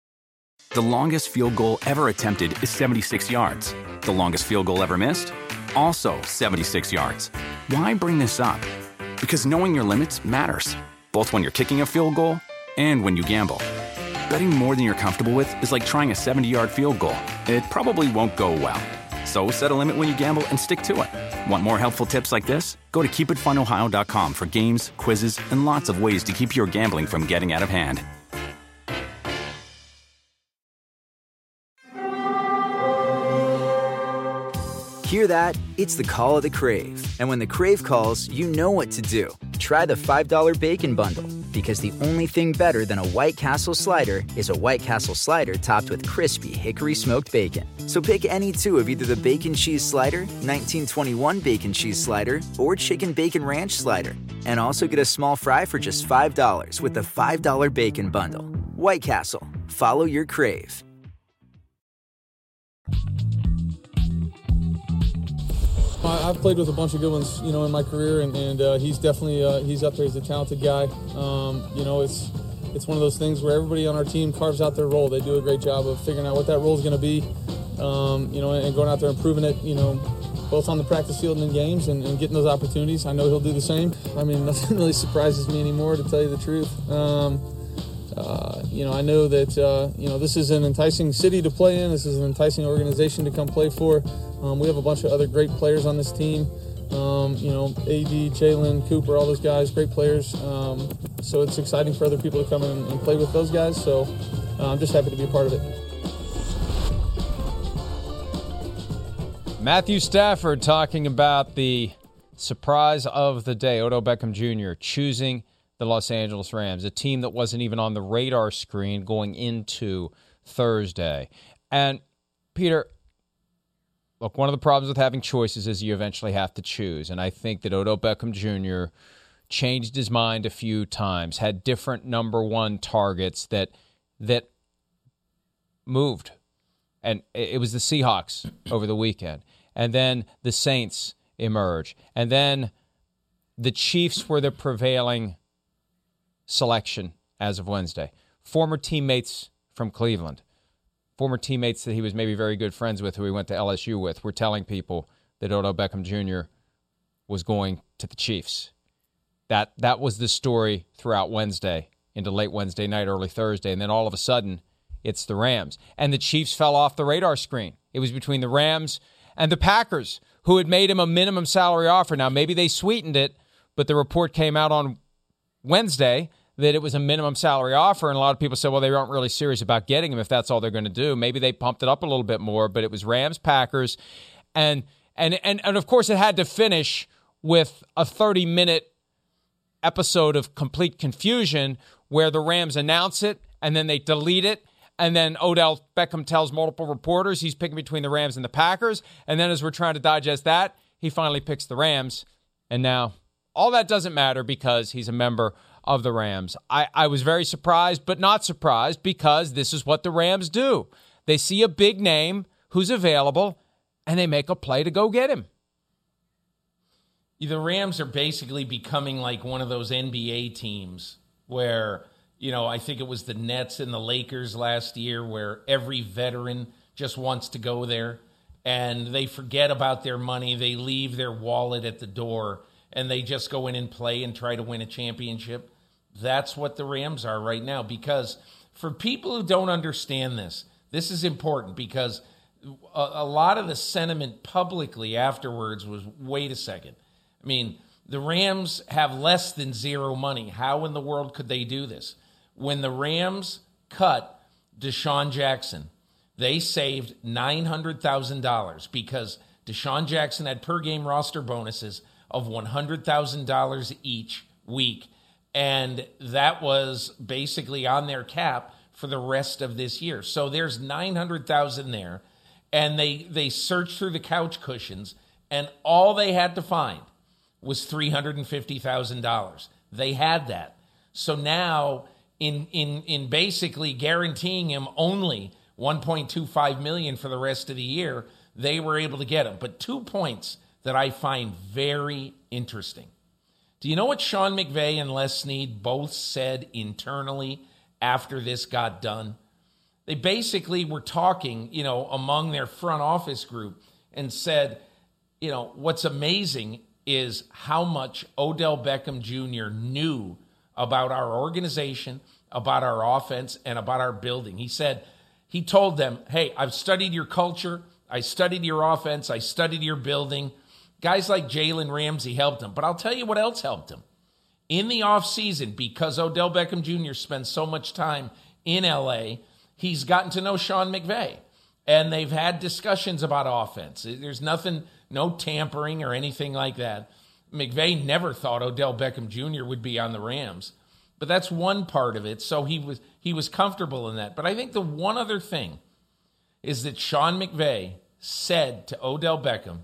The longest field goal ever attempted is 76 yards. The longest field goal ever missed? also 76 yards. Why bring this up? Because knowing your limits matters, both when you're kicking a field goal and when you gamble. Betting more than you're comfortable with is like trying a 70-yard field goal. It probably won't go well. So set a limit when you gamble and stick to it. Want more helpful tips like this? Go to keepitfunohio.com for games, quizzes, and lots of ways to keep your gambling from getting out of hand. Hear that? It's the call of the Crave. And when the Crave calls, you know what to do. Try the $5 Bacon Bundle, because the only thing better than a White Castle slider is a White Castle slider topped with crispy hickory smoked bacon. So pick any two of either the Bacon Cheese Slider, 1921 Bacon Cheese Slider, or Chicken Bacon Ranch Slider. And also get a small fry for just $5 with the $5 Bacon Bundle. White Castle. Follow your Crave. I've played with a bunch of good ones, in my career, and he's definitely he's up there. He's a talented guy. It's one of those things where everybody on our team carves out their role. They do a great job of figuring out what that role is going to be, and going out there and proving it, both on the practice field and in games, and getting those opportunities. I know he'll do the same. I mean, nothing really surprises me anymore, to tell you the truth. I know that, this is an enticing city to play in. This is an enticing organization to come play for. We have a bunch of other great players on this team. AD, Jalen, Cooper, all those guys, great players. So it's exciting for other people to come in and play with those guys. So I'm just happy to be a part of it. Matthew Stafford talking about the surprise of the day, Odell Beckham Jr. choosing the Los Angeles Rams, a team that wasn't even on the radar screen going into Thursday. And, Peter, look, one of the problems with having choices is you eventually have to choose. And I think that Odell Beckham Jr. changed his mind a few times, had different number one targets that moved. And it was the Seahawks over the weekend. And then the Saints emerge. And then the Chiefs were the prevailing selection as of Wednesday. Former teammates from Cleveland, former teammates that he was maybe very good friends with, who he went to LSU with, were telling people that Odell Beckham Jr. was going to the Chiefs. That was the story throughout Wednesday, into late Wednesday night, early Thursday, and then all of a sudden, it's the Rams. And the Chiefs fell off the radar screen. It was between the Rams and the Packers, who had made him a minimum salary offer. Now, maybe they sweetened it, but the report came out on Wednesday that it was a minimum salary offer, and a lot of people said, well, they aren't really serious about getting him if that's all they're going to do. Maybe they pumped it up a little bit more, but it was Rams, Packers, and of course it had to finish with a 30-minute episode of complete confusion where the Rams announce it, and then they delete it, and then Odell Beckham tells multiple reporters he's picking between the Rams and the Packers, and then as we're trying to digest that, he finally picks the Rams, and now all that doesn't matter because he's a member of the Rams. I was very surprised, but not surprised, because this is what the Rams do. They see a big name who's available, and they make a play to go get him. The Rams are basically becoming like one of those NBA teams where, I think it was the Nets and the Lakers last year, where every veteran just wants to go there, and they forget about their money. They leave their wallet at the door, and they just go in and play and try to win a championship. That's what the Rams are right now. Because for people who don't understand this is important, because a lot of the sentiment publicly afterwards was, wait a second. I mean, the Rams have less than zero money. How in the world could they do this? When the Rams cut Deshaun Jackson, they saved $900,000 because Deshaun Jackson had per-game roster bonuses of $100,000 each week, and that was basically on their cap for the rest of this year. So there's $900,000 there, and they searched through the couch cushions, and all they had to find was $350,000. They had that. So now, in basically guaranteeing him only $1.25 million for the rest of the year, they were able to get him. But 2 points that I find very interesting. Do you know what Sean McVay and Les Snead both said internally after this got done? They basically were talking, among their front office group and said, what's amazing is how much Odell Beckham Jr. knew about our organization, about our offense, and about our building. He told them, hey, I've studied your culture, I studied your offense, I studied your building. Guys like Jalen Ramsey helped him. But I'll tell you what else helped him. In the offseason, because Odell Beckham Jr. spends so much time in L.A., he's gotten to know Sean McVay. And they've had discussions about offense. There's no tampering or anything like that. McVay never thought Odell Beckham Jr. would be on the Rams. But that's one part of it. So he was comfortable in that. But I think the one other thing is that Sean McVay said to Odell Beckham,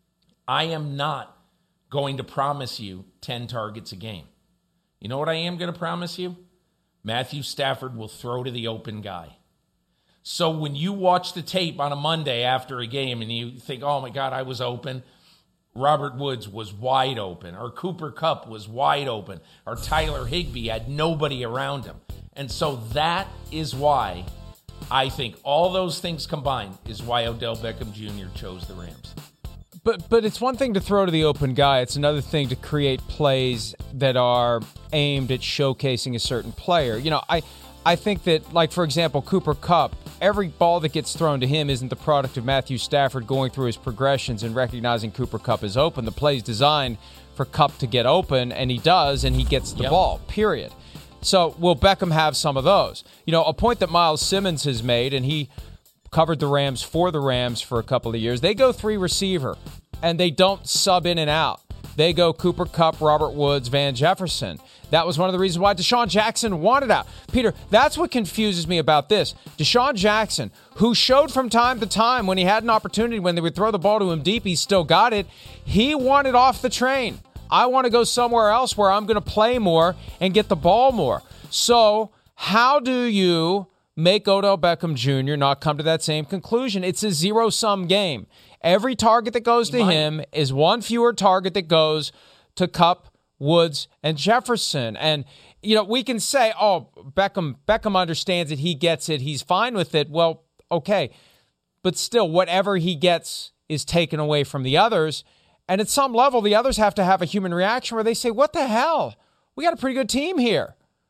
I am not going to promise you 10 targets a game. You know what I am going to promise you? Matthew Stafford will throw to the open guy. So when you watch the tape on a Monday after a game and you think, oh my God, I was open, Robert Woods was wide open, or Cooper Kupp was wide open, or Tyler Higbee had nobody around him. And so that is why I think all those things combined is why Odell Beckham Jr. chose the Rams. But it's one thing to throw to the open guy. It's another thing to create plays that are aimed at showcasing a certain player. I think that, like, for example, Cooper Kupp, every ball that gets thrown to him isn't the product of Matthew Stafford going through his progressions and recognizing Cooper Kupp is open. The play's designed for Kupp to get open, and he does, and he gets the ball, period. So will Beckham have some of those? A point that Miles Simmons has made, and he covered the Rams for a couple of years, they go 3 receiver, and they don't sub in and out. They go Cooper Kupp, Robert Woods, Van Jefferson. That was one of the reasons why Deshaun Jackson wanted out. Peter, that's what confuses me about this. Deshaun Jackson, who showed from time to time when he had an opportunity, when they would throw the ball to him deep, he still got it. He wanted off the train. I want to go somewhere else where I'm going to play more and get the ball more. So how do you make Odell Beckham Jr. not come to that same conclusion? It's a zero-sum game. Every target that goes to him is one fewer target that goes to Kupp, Woods, and Jefferson. And, we can say, oh, Beckham understands it, he gets it, he's fine with it. Well, okay. But still, whatever he gets is taken away from the others. And at some level, the others have to have a human reaction where they say, what the hell? We got a pretty good team here.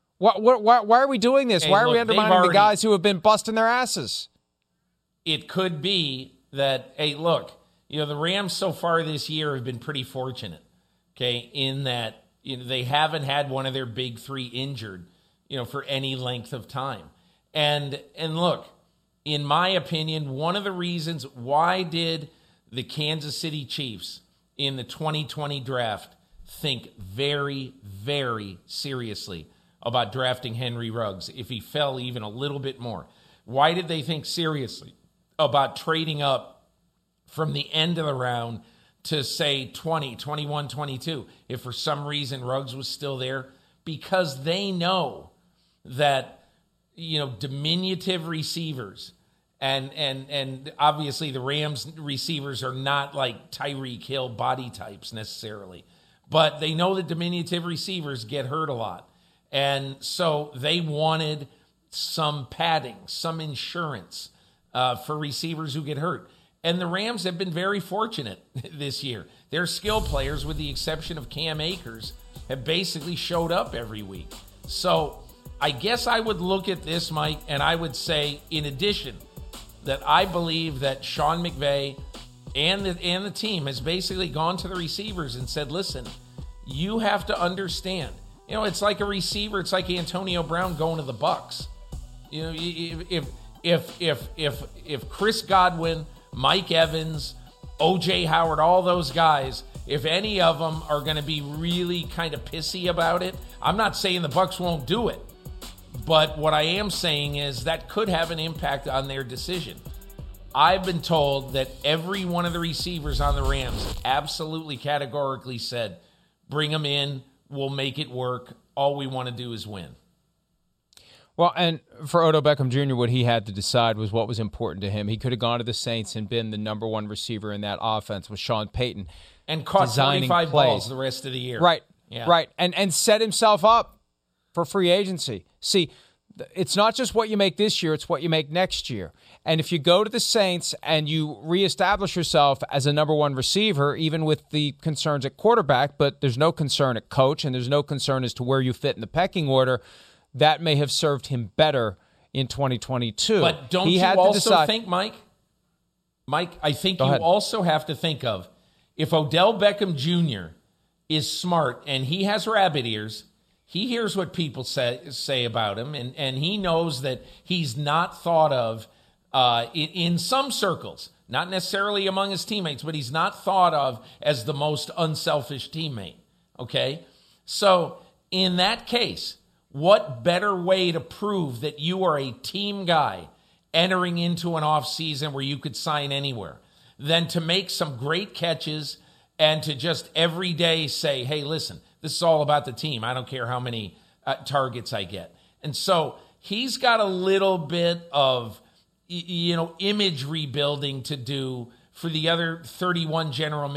Why are we doing this? Why are we undermining the guys who have been busting their asses? It could be that, hey, look, the Rams so far this year have been pretty fortunate, okay, in that they haven't had one of their big 3 injured, for any length of time. And look, in my opinion, one of the reasons why did the Kansas City Chiefs in the 2020 draft think very, very seriously about drafting Henry Ruggs if he fell even a little bit more? Why did they think seriously about trading up from the end of the round to, say, 20, 21, 22, if for some reason Ruggs was still there? Because they know that, diminutive receivers, and obviously the Rams receivers are not like Tyreek Hill body types necessarily, but they know that diminutive receivers get hurt a lot. And so they wanted some padding, some insurance for receivers who get hurt. And the Rams have been very fortunate this year. Their skill players, with the exception of Cam Akers, have basically showed up every week. So I guess I would look at this, Mike, and I would say, in addition, that I believe that Sean McVay and the team has basically gone to the receivers and said, listen, you have to understand. It's like a receiver. It's like Antonio Brown going to the Bucs. If Chris Godwin, Mike Evans, O.J. Howard, all those guys, if any of them are going to be really kind of pissy about it, I'm not saying the Bucs won't do it. But what I am saying is that could have an impact on their decision. I've been told that every one of the receivers on the Rams absolutely categorically said, bring them in, we'll make it work. All we want to do is win. Well, and for Odell Beckham Jr., what he had to decide was what was important to him. He could have gone to the Saints and been the number 1 receiver in that offense with Sean Payton. And caught 45 balls the rest of the year. Right, right. And set himself up for free agency. See, it's not just what you make this year, it's what you make next year. And if you go to the Saints and you reestablish yourself as a number one receiver, even with the concerns at quarterback, but there's no concern at coach and there's no concern as to where you fit in the pecking order, that may have served him better in 2022. But don't you also think, Mike, I think you also have to think of, if Odell Beckham Jr. is smart and he has rabbit ears, he hears what people say about him, and he knows that he's not thought of in some circles, not necessarily among his teammates, but he's not thought of as the most unselfish teammate, okay? So in that case, what better way to prove that you are a team guy entering into an offseason where you could sign anywhere than to make some great catches and to just every day say, hey, listen, this is all about the team. I don't care how many targets I get. And so he's got a little bit of, image rebuilding to do for the other 30 general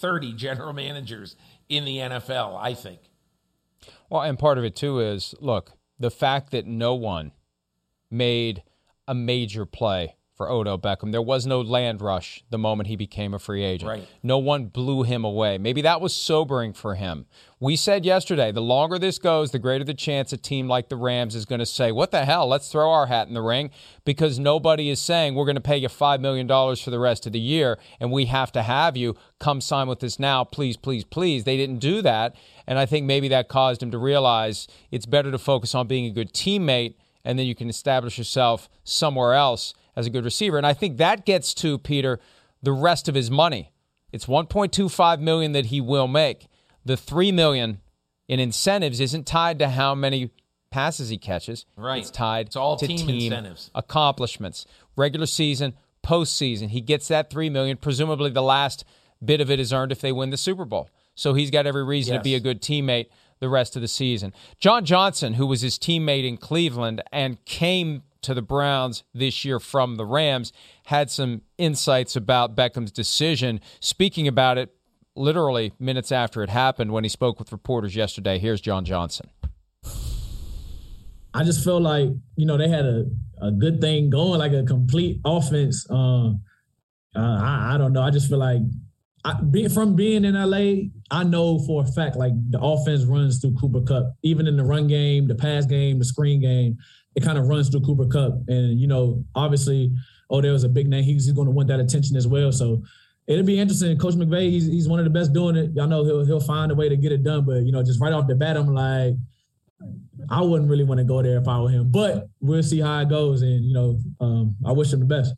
managers in the NFL, I think. Well, and part of it, too, is, look, the fact that no one made a major play for Odell Beckham. There was no land rush the moment he became a free agent. Right. No one blew him away. Maybe that was sobering for him. We said yesterday, the longer this goes, the greater the chance a team like the Rams is going to say, what the hell, let's throw our hat in the ring, because nobody is saying we're going to pay you $5 million for the rest of the year and we have to have you. Come sign with us now, please, please, please. They didn't do that, and I think maybe that caused him to realize it's better to focus on being a good teammate, and then you can establish yourself somewhere else as a good receiver. And I think that gets to, Peter, the rest of his money. It's $1.25 million that he will make. The $3 million in incentives isn't tied to how many passes he catches. Right. It's tied it's all to team incentives. Accomplishments. Regular season, postseason. He gets that $3 million. Presumably the last bit of it is earned if they win the Super Bowl. So he's got every reason to be a good teammate the rest of the season. John Johnson, who was his teammate in Cleveland and came to the Browns this year from the Rams, had some insights about Beckham's decision, speaking about it literally minutes after it happened when he spoke with reporters yesterday. Here's John Johnson. I just feel like, they had a good thing going, like a complete offense. I don't know. I just feel like from being in LA, I know for a fact, like, the offense runs through Cooper Kupp. Even in the run game, the pass game, the screen game, it kind of runs through Cooper Kupp. And, obviously, Odell's a big name. He's going to want that attention as well. So it'll be interesting. Coach McVay, he's one of the best doing it. Y'all know he'll find a way to get it done. But, just right off the bat, I'm like, I wouldn't really want to go there if I were him. But we'll see how it goes. And, I wish him the best.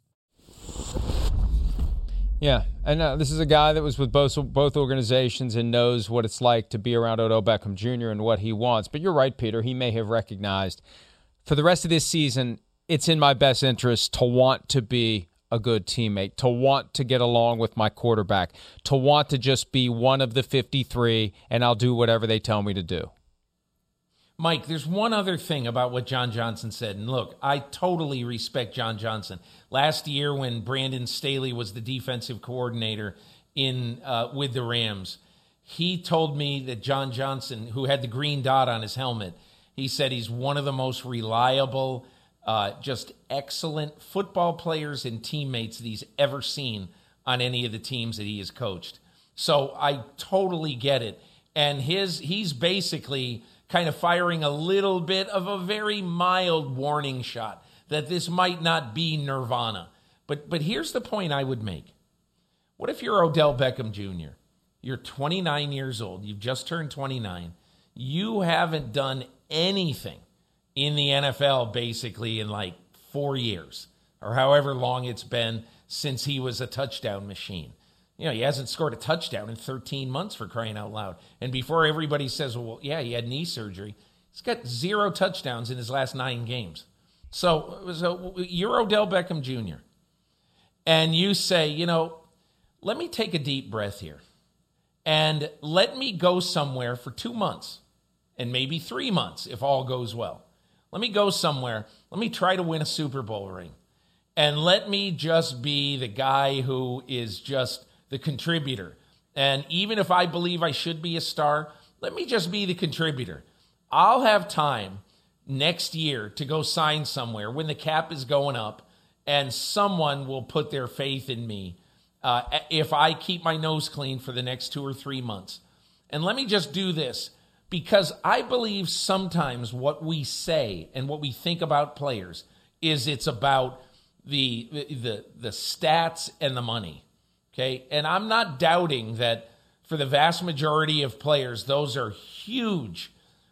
Yeah, and this is a guy that was with both organizations and knows what it's like to be around Odell Beckham Jr. and what he wants. But you're right, Peter. He may have recognized for the rest of this season, it's in my best interest to want to be a good teammate, to want to get along with my quarterback, to want to just be one of the 53, and I'll do whatever they tell me to do. Mike, there's one other thing about what John Johnson said. And look, I totally respect John Johnson. Last year when Brandon Staley was the defensive coordinator with the Rams, he told me that John Johnson, who had the green dot on his helmet, he said he's one of the most reliable, just excellent football players and teammates that he's ever seen on any of the teams that he has coached. So I totally get it. And he's basically kind of firing a little bit of a very mild warning shot that this might not be nirvana. But here's the point I would make. What if you're Odell Beckham Jr.? You're 29 years old. You've just turned 29. You haven't done anything in the NFL basically in like 4 years or however long it's been since he was a touchdown machine. He hasn't scored a touchdown in 13 months, for crying out loud. And before everybody says, well, yeah, he had knee surgery, he's got 0 touchdowns in his last 9 games. So you're Odell Beckham Jr. And you say, let me take a deep breath here and let me go somewhere for 2 months and maybe 3 months if all goes well. Let me go somewhere. Let me try to win a Super Bowl ring. And let me just be the guy who is just the contributor. And even if I believe I should be a star, let me just be the contributor. I'll have time next year to go sign somewhere when the cap is going up, and someone will put their faith in me if I keep my nose clean for the next 2 or 3 months. And let me just do this, because I believe sometimes what we say and what we think about players is it's about the stats and the money, okay? And I'm not doubting that for the vast majority of players, those are huge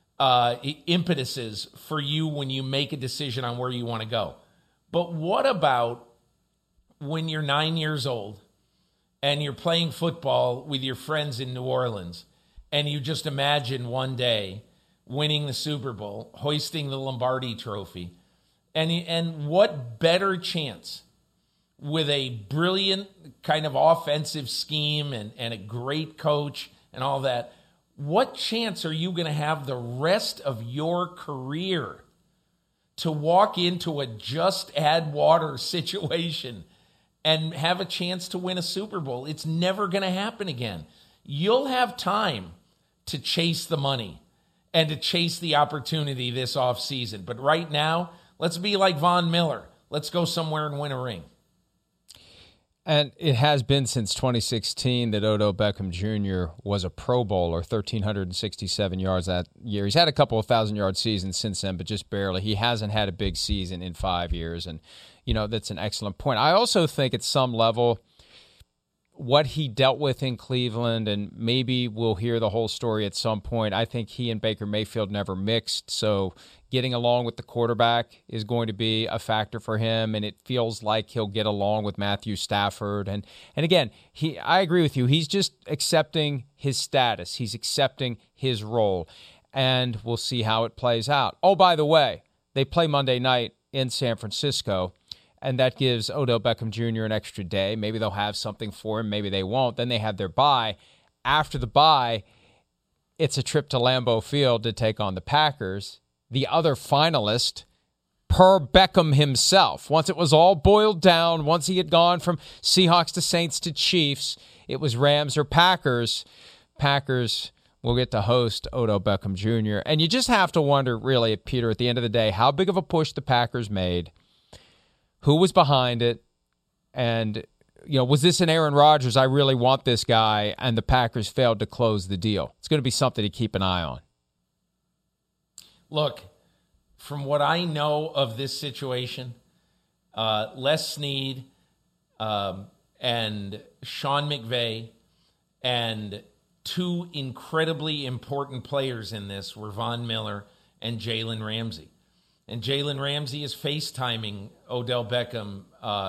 impetuses for you when you make a decision on where you want to go. But what about when you're 9 years old and you're playing football with your friends in New Orleans, and you just imagine one day winning the Super Bowl, hoisting the Lombardi Trophy, and what better chance with a brilliant kind of offensive scheme and a great coach and all that, what chance are you going to have the rest of your career to walk into a just add water situation and have a chance to win a Super Bowl? It's never going to happen again. You'll have time to chase the money and to chase the opportunity this offseason. But right now, let's be like Von Miller. Let's go somewhere and win a ring. And it has been since 2016 that Odell Beckham Jr. was a Pro Bowler, 1,367 yards that year. He's had a couple of 1,000-yard seasons since then, but just barely. He hasn't had a big season in 5 years, and, that's an excellent point. I also think at some level what he dealt with in Cleveland, and maybe we'll hear the whole story at some point, I think he and Baker Mayfield never mixed, so getting along with the quarterback is going to be a factor for him, and it feels like he'll get along with Matthew Stafford. And again, I agree with you. He's just accepting his status. He's accepting his role, and we'll see how it plays out. Oh, by the way, they play Monday night in San Francisco, and that gives Odell Beckham Jr. an extra day. Maybe they'll have something for him. Maybe they won't. Then they have their bye. After the bye, it's a trip to Lambeau Field to take on the Packers, the other finalist per Beckham himself. Once it was all boiled down, once he had gone from Seahawks to Saints to Chiefs, it was Rams or Packers. Packers will get to host Odell Beckham Jr. And you just have to wonder, really, Peter, at the end of the day, how big of a push the Packers made, who was behind it, and was this an Aaron Rodgers, I really want this guy, and the Packers failed to close the deal? It's going to be something to keep an eye on. Look, from what I know of this situation, Les Snead and Sean McVay and two incredibly important players in this were Von Miller and Jalen Ramsey. And Jalen Ramsey is FaceTiming Odell Beckham,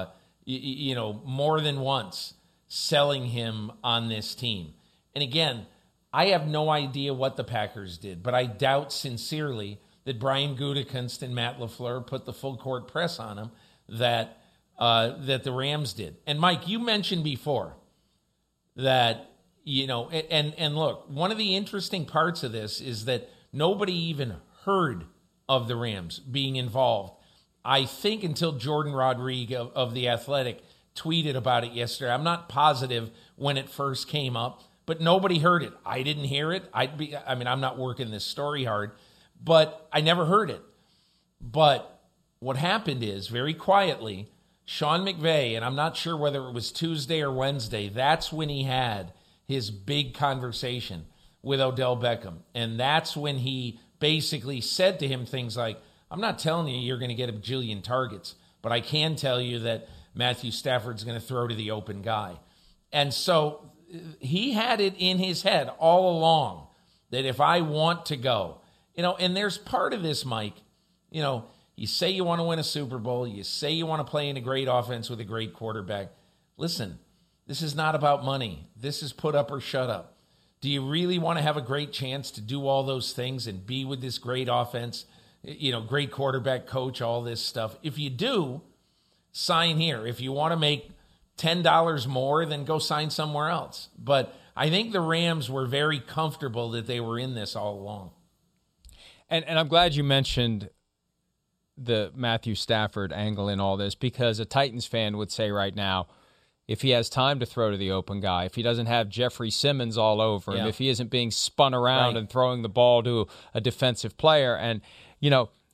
more than once, selling him on this team. And again, I have no idea what the Packers did, but I doubt sincerely that Brian Gutekunst and Matt LaFleur put the full court press on him that the Rams did. And Mike, you mentioned before that, and look, one of the interesting parts of this is that nobody even heard of the Rams being involved, I think, until Jordan Rodriguez of The Athletic tweeted about it yesterday. I'm not positive when it first came up, but nobody heard it. I didn't hear it. I'm not working this story hard, but I never heard it. But what happened is, very quietly, Sean McVay, and I'm not sure whether it was Tuesday or Wednesday, that's when he had his big conversation with Odell Beckham. And that's when he basically said to him things like, I'm not telling you you're going to get a bajillion targets, but I can tell you that Matthew Stafford's going to throw to the open guy. And so he had it in his head all along that if I want to go, and there's part of this, Mike, you say you want to win a Super Bowl, you say you want to play in a great offense with a great quarterback. Listen, this is not about money. This is put up or shut up. Do you really want to have a great chance to do all those things and be with this great offense, great quarterback, coach, all this stuff? If you do, sign here. If you want to make $10 more, then go sign somewhere else. But I think the Rams were very comfortable that they were in this all along. And I'm glad you mentioned the Matthew Stafford angle in all this, because a Titans fan would say right now, if he has time to throw to the open guy, if he doesn't have Jeffrey Simmons all over him, if he isn't being spun around and throwing the ball to a defensive player. And,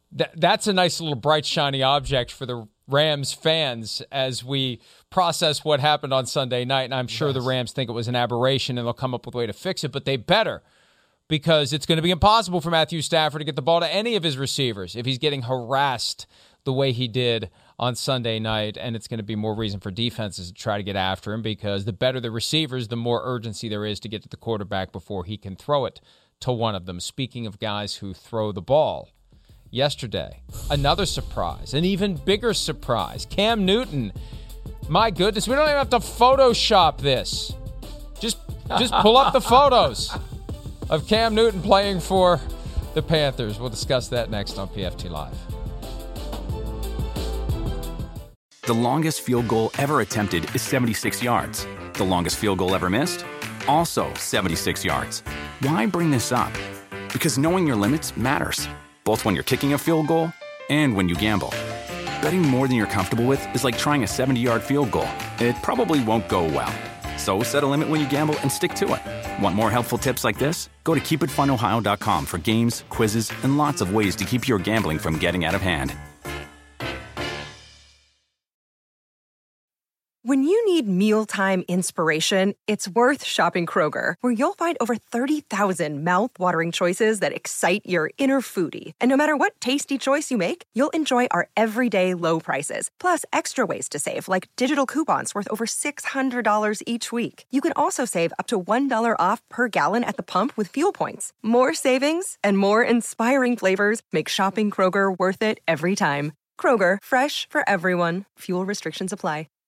that's a nice little bright, shiny object for the Rams fans as we process what happened on Sunday night. And I'm sure the Rams think it was an aberration and they'll come up with a way to fix it, but they better, because it's going to be impossible for Matthew Stafford to get the ball to any of his receivers if he's getting harassed the way he did on Sunday night. And it's going to be more reason for defenses to try to get after him, because the better the receivers, the more urgency there is to get to the quarterback before he can throw it to one of them. Speaking of guys who throw the ball, yesterday, another surprise, an even bigger surprise. Cam Newton. My goodness, we don't even have to Photoshop this. Just pull up the photos of Cam Newton playing for the Panthers. We'll discuss that next on PFT Live. The longest field goal ever attempted is 76 yards. The longest field goal ever missed? Also 76 yards. Why bring this up? Because knowing your limits matters, both when you're kicking a field goal and when you gamble. Betting more than you're comfortable with is like trying a 70-yard field goal. It probably won't go well. So set a limit when you gamble and stick to it. Want more helpful tips like this? Go to keepitfunohio.com for games, quizzes, and lots of ways to keep your gambling from getting out of hand. When you need mealtime inspiration, it's worth shopping Kroger, where you'll find over 30,000 mouth-watering choices that excite your inner foodie. And no matter what tasty choice you make, you'll enjoy our everyday low prices, plus extra ways to save, like digital coupons worth over $600 each week. You can also save up to $1 off per gallon at the pump with fuel points. More savings and more inspiring flavors make shopping Kroger worth it every time. Kroger, fresh for everyone. Fuel restrictions apply.